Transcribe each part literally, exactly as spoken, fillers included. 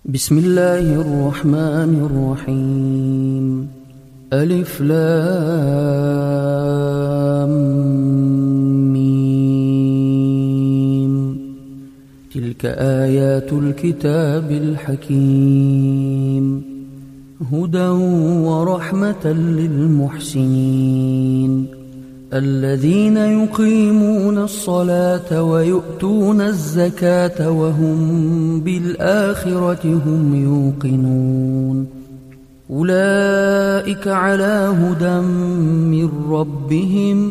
بسم الله الرحمن الرحيم. ألف لام ميم. تلك آيات الكتاب الحكيم، هدى ورحمة للمحسنين الذين يقيمون الصلاة ويؤتون الزكاة وهم بالآخرة هم يوقنون. أولئك على هدى من ربهم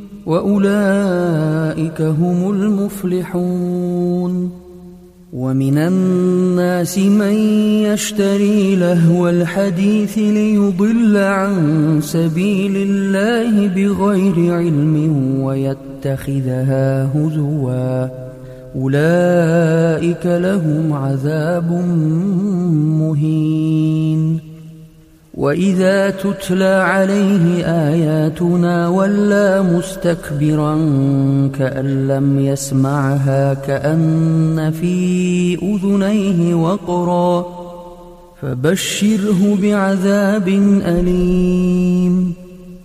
وأولئك هم المفلحون. ومن الناس من يشتري لهو الحديث ليضل عن سبيل الله بغير علم ويتخذها هزوا، أولئك لهم عذاب مهين. وإذا تتلى عليه آياتنا ولى مستكبرا كأن لم يسمعها كأن في أذنيه وقرا، فبشره بعذاب أليم.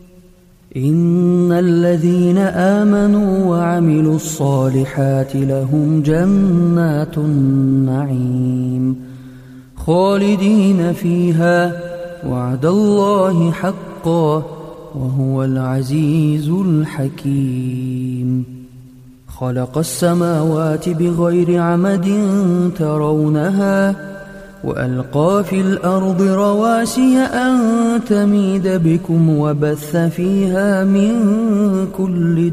إن الذين آمنوا وعملوا الصالحات لهم جنات النعيم خالدين فيها، وعد الله حقا وهو العزيز الحكيم. خلق السماوات بغير عمد ترونها وألقى في الأرض رواسي أن تميد بكم وبث فيها من كل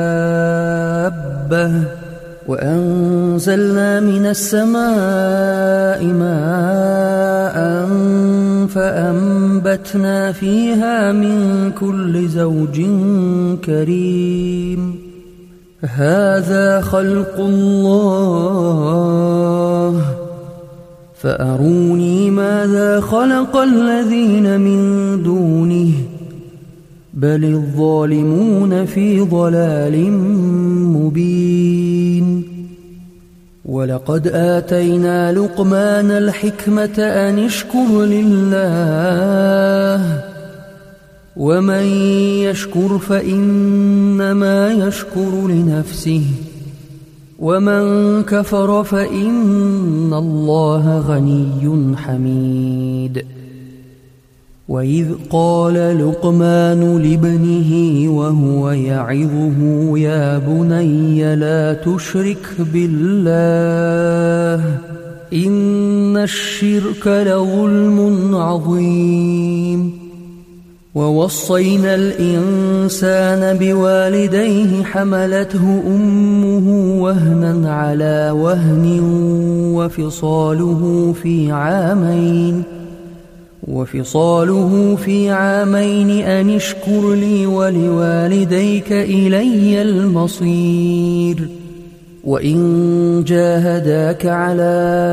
دابة، وأنزلنا من السماء ماء فأنبتنا فيها من كل زوج كريم. هذا خلق الله فأروني ماذا خلق الذين من دونه بل الظالمون في ضلال مبين. ولقد آتينا لقمان الحكمة أن اشكر لله، ومن يشكر فإنما يشكر لنفسه، ومن كفر فإن الله غني حميد. وإذ قال لقمان لابنه وهو يعظه يا بني لا تشرك بالله إن الشرك لظلم عظيم. ووصينا الإنسان بوالديه حملته أمه وهنا على وهن وفصاله في عامين وفصاله في عامين أن اشكر لي ولوالديك إلي المصير. وإن جاهداك على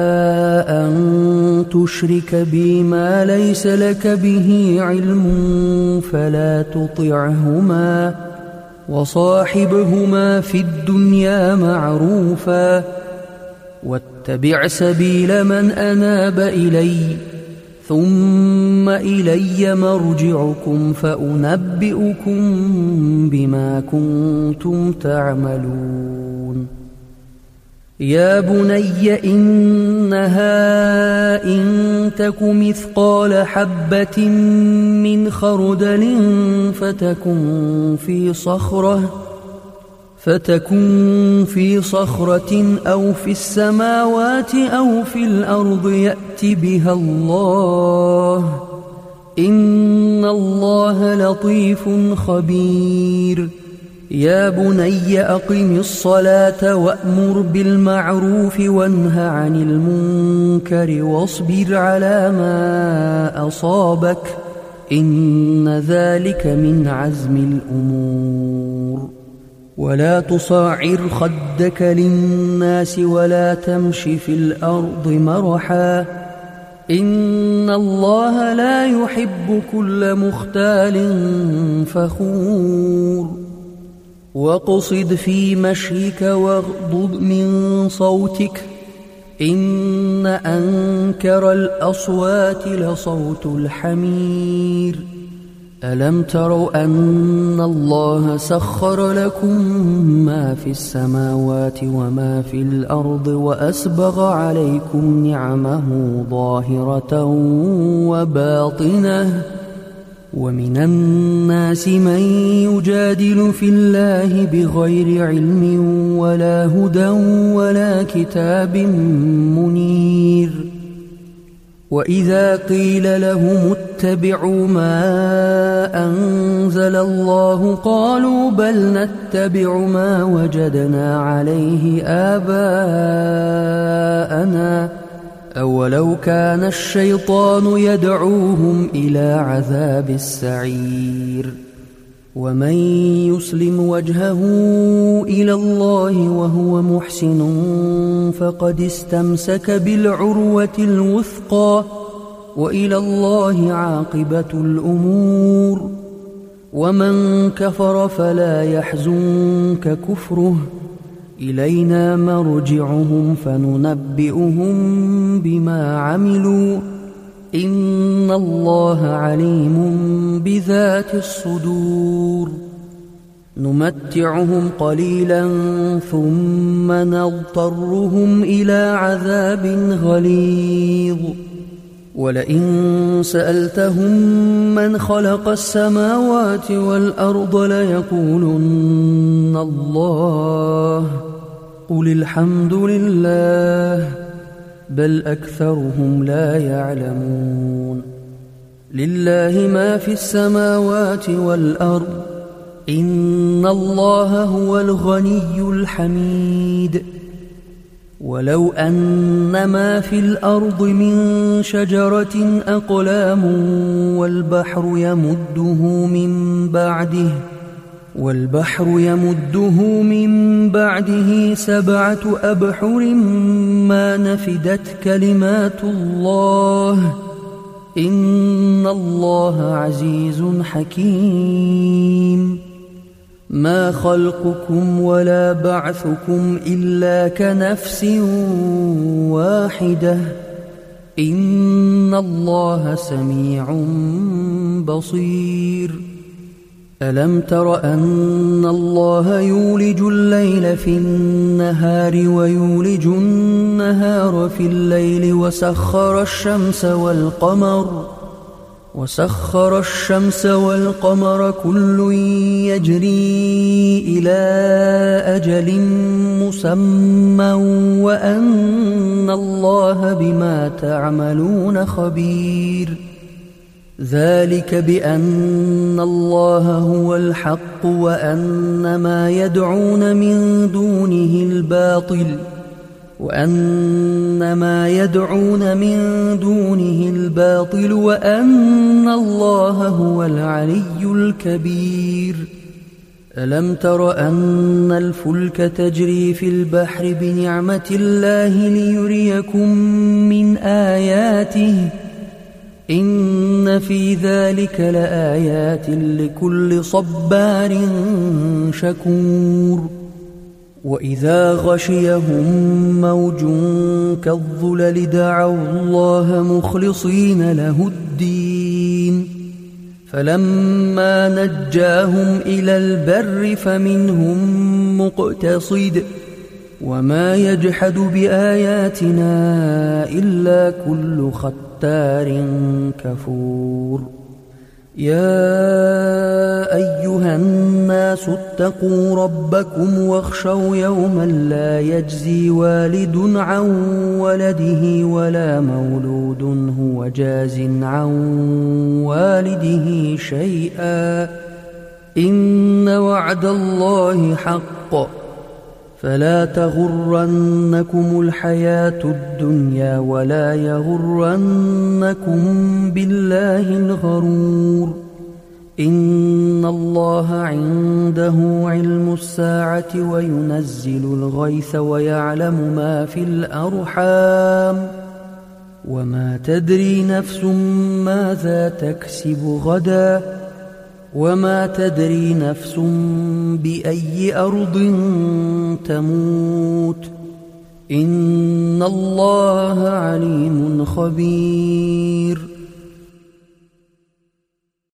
أن تشرك بي ما ليس لك به علم فلا تطعهما وصاحبهما في الدنيا معروفا، واتبع سبيل من أناب إلي ثم إلي مرجعكم فأنبئكم بما كنتم تعملون. يا بني إنها إن تك مثقال حبة من خردل فتكن في صخرة فتكن في صخرة أو في السماوات أو في الأرض يأت بها الله إن الله لطيف خبير. يا بني أقم الصلاة وأمر بالمعروف وانه عن المنكر واصبر على ما أصابك إن ذلك من عزم الأمور. ولا تصعر خدك للناس ولا تمش في الأرض مرحا إن الله لا يحب كل مختال فخور. واقصد في مشيك واغضض من صوتك إن أنكر الأصوات لصوت الحمير ألم تروا أن الله سخر لكم ما في السماوات وما في الأرض وأسبغ عليكم نعمه ظاهرة وباطنة ومن الناس من يجادل في الله بغير علم ولا هدى ولا كتاب منير وإذا قيل لهم اتبعوا ما أنزل الله قالوا بل نتبع ما وجدنا عليه آباءنا أولو كان الشيطان يدعوهم إلى عذاب السعير ومن يسلم وجهه إلى الله وهو محسن فقد استمسك بالعروة الوثقى وإلى الله عاقبة الأمور ومن كفر فلا يحزنك كفره إلينا مرجعهم فننبئهم بما عملوا إن الله عليم بذات الصدور نمتعهم قليلا ثم نضطرهم إلى عذاب غليظ ولئن سألتهم من خلق السماوات والأرض ليقولن الله قل الحمد لله بل أكثرهم لا يعلمون لله ما في السماوات والأرض إن الله هو الغني الحميد ولو أن ما في الأرض من شجرة أقلام والبحر يمده من بعده والبحر يمده من بعده سبعة أبحر ما نفدت كلمات الله إن الله عزيز حكيم ما خلقكم ولا بعثكم إلا كنفس واحدة إن الله سميع بصير ألم تر أن الله يولج الليل في النهار ويولج النهار في الليل وسخر الشمس والقمر وسخر الشمس والقمر كل يجري إلى أجل مسمى وأن الله بما تعملون خبير ذلك بأن الله هو الحق وأن ما يدعون من دونه الباطل وأن ما يدعون من دونه الباطل وأن الله هو العلي الكبير ألم تر أن الفلك تجري في البحر بنعمة الله ليريكم من آياته إن في ذلك لآيات لكل صبار شكور وإذا غشيهم موج كالظلل دعوا الله مخلصين له الدين فلما نجاهم إلى البر فمنهم مقتصد وما يجحد بآياتنا إلا كل ختار كفور يا أيها الناس اتقوا ربكم واخشوا يوما لا يجزي والد عن ولده ولا مولود هو جاز عن والده شيئا إن وعد الله حق فلا تغرنكم الحياة الدنيا ولا يغرنكم بالله الغرور إن الله عنده علم الساعة وينزل الغيث ويعلم ما في الأرحام وما تدري نفس ماذا تكسب غدا وما تدري نفس بأي أرض تموت إن الله عليم خبير